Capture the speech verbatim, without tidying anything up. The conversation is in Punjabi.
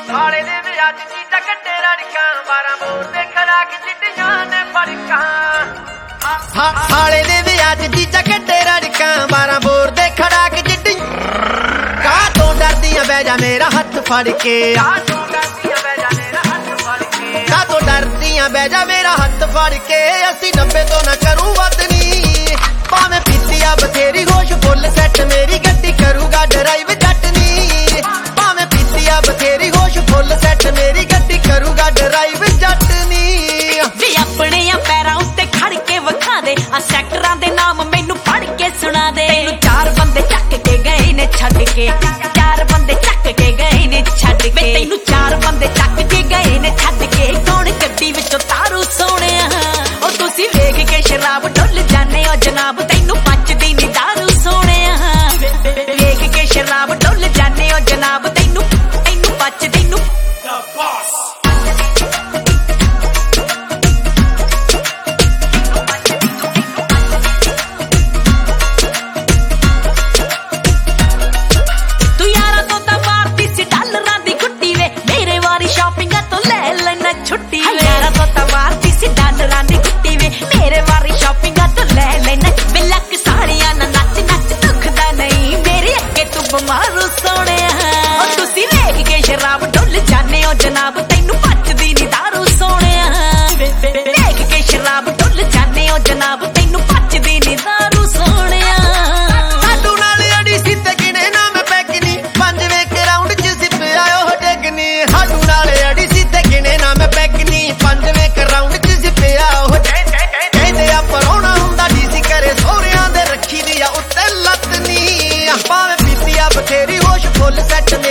ਸਾਲੇ ਦੇ ਵਿਆਹ ਚ ਚੀਜ਼ਾਂ ਕੱਢੇ ਰੜਕਾਂ ਬਾਰਾਂ ਬੋਰ ਦੇ ਖਰਾਕ ਚਿੱਟੀਆਂ ਨੇ ਫੜਕਾਂ ਸਾਲੇ ਦੇ ਵਿਆਹ ਚ ਚੀਜ਼ਾਂ ਕੱਢੇ ਰੜਕਾਂ ਬਾਰਾਂ ਬੋਰ ਦੇ ਖਰਾਕ ਚਿੱਟੀ ਕਾਹ ਤੋਂ ਡਰਦੀਆਂ ਬਹਿ ਜਾ ਮੇਰਾ ਹੱਥ ਫੜ ਕੇ ਕਾਹ ਤੋਂ ਡਰਦੀਆਂ ਬਹਿ ਜਾ ਮੇਰਾ ਹੱਥ ਫੜ ਕੇ ਕਾਹ ਤੋਂ ਡਰਦੀਆਂ ਬਹਿ ਜਾ ਮੇਰਾ ਹੱਥ ਫੜ ਕੇ ਅਸੀਂ ਨੱਬੇ ਤੋਂ ਨਾ ਕਰੂ ਵੱਧ ਨੀ ਭਾਵੇਂ ਪੀਤੀ ਆ ਬਥੇਰੀ ਹੋਸ਼ ਫੁੱਲ ਸੈੱਟ ਮੇਰੀ ਗੱਡੀ ਕਰੂਗਾ ਡਰਾਈਵ ਜੱਟ ਨੀ ਭਾਵੇਂ ਪੀਤੀ ਆ ਬਥੇਰੀ ਹੋਸ਼ ਫੁੱਲ ਸੈੱਟ ਮੇਰੀ ਗੱਡੀ ਕਰੂਗਾ ਡਰਾਈਵ ਜੱਟ ਨੀ ਵੀ ਆਪਣੇ ਆ ਪੈਰਾਂ ਉੱਤੇ ਖੜ ਕੇ ਵਿਖਾ ਦੇ ਆ ਸੈਕਟਰਾਂ ਦੇ ਨਾਮ ਮੈਨੂੰ ਪੜ ਕੇ ਸੁਣਾ ਦੇ ਤੈਨੂੰ ਚਾਰ ਬੰਦੇ ਚੱਕ ਕੇ ਗਏ ਨੇ ਛੱਡ ਕੇ ਚਾਰ ਬੰਦੇ ਚੱਕ ਕੇ ਗਏ ਨੇ ਛੱਡ ਕੇ ਤੈਨੂੰ ਚਾਰ ਬੰਦੇ ਚੱਕ ਕੇ ਗਏ ਨੇ ਛੱਡ ਕੇ ਕੌਣ ਗੱਡੀ ਵਿੱਚੋਂ ਤਾਰੂ ਸੋਹਣਿਆ ਉਹ ਤੁਸੀਂ ਵੇਖ ਕੇ ਸ਼ਰਾਬ ਡੁੱਲ ਜਾਂਦੇ ਹੋ ਜਨਾਬ ਤੈਨੂੰ ਪਚਦੀ ਨੀ ਦਾਰੂ ਸੋਹਣਿਆ ਵੇਖ ਕੇ ਸ਼ਰਾਬ ਡੁੱਲ ਜਾਂਦੇ ਹੋ ਜਨਾਬ ਤੈਨੂੰ ਤੈਨੂੰ ਪਚਦੀ ਨੂੰ ਛੁੱਟੀ ਯਾਰਾ ਤੋਂ ਤਵਾਰਦੀ ਸੀ ਡਾਲਰਾਂ ਦੀ ਗੁੱਟੀ ਵੇ ਮੇਰੇ ਵਾਰੀ ਸ਼ਾਪਿੰਗਾਂ ਤੋਂ ਲੈ ਲੈਣਾ ਬਿਲਕ ਸਾੜੀਆਂ ਨਾ ਨੱਚ ਨੱਚ ਦੁਖਦਾ ਨਹੀਂ ਮੇਰੇ ਅੱਗੇ ਤੂੰ ਬਿਮਾਰ ਸੋਹਣਿਆ ਉਹ ਤੁਸੀਂ ਵੇਖ ਕੇ ਸ਼ਰਾਬ ਡੁੱਲ ਜਾਂਦੇ ਹੋ ਜਨਾਬ ਤੈਨੂੰ ਪਚਦੀ ਨੀ ਦਾਰੂ ਸੋਹਣਿਆ ਵੇਖ ਕੇ ਸ਼ਰਾਬ ਡੁੱਲ ਜਾਂਦੇ ਹੋ ਜਨਾਬ ਤੈਨੂੰ ਪਚਦੀ ਨੀ ਦਾਰੂ ਸੋਹਣਿਆ ਸਾਡੂ ਨਾਲ ਅੜੀ ਸੀ ਤੇ ਗਿਣੇ ਨਾ ਮੈਂ ਪੈਗਨੀ ਪੰਜਵੇਂ ਕੇ ਰਾਉਂਡ ਚ ਸਿਪ ਆਇਓ ਹੋ ਡੇਗਨੀ ਸਾਡੂ ਨਾਲ ਅੜੀ ਸੀ ਤੇ ਗਿਣੇ ਨਾ ਮੈਂ ਪੈਗਨੀ ਪੰਜਵੇਂ ਕੇ ਰਾਉਂਡ ਚ ਸਿਪ ਆਇਓ ਹੋ ਕਹਿੰਦੇ ਆ ਪਰੋਣਾ ਹੁੰਦਾ ਡੀਸੀ ਕਰੇ ਸੋਹਰਿਆਂ ਦੇ ਰੱਖੀ ਦੀ ਆ ਉੱਤੇ ਲੱਤ ਨੀ ਭਾਵੇਂ ਪੀਤੀ ਆ ਬਥੇਰੀ ਹੋਸ਼ ਫੁੱਲ ਸੈੱਟ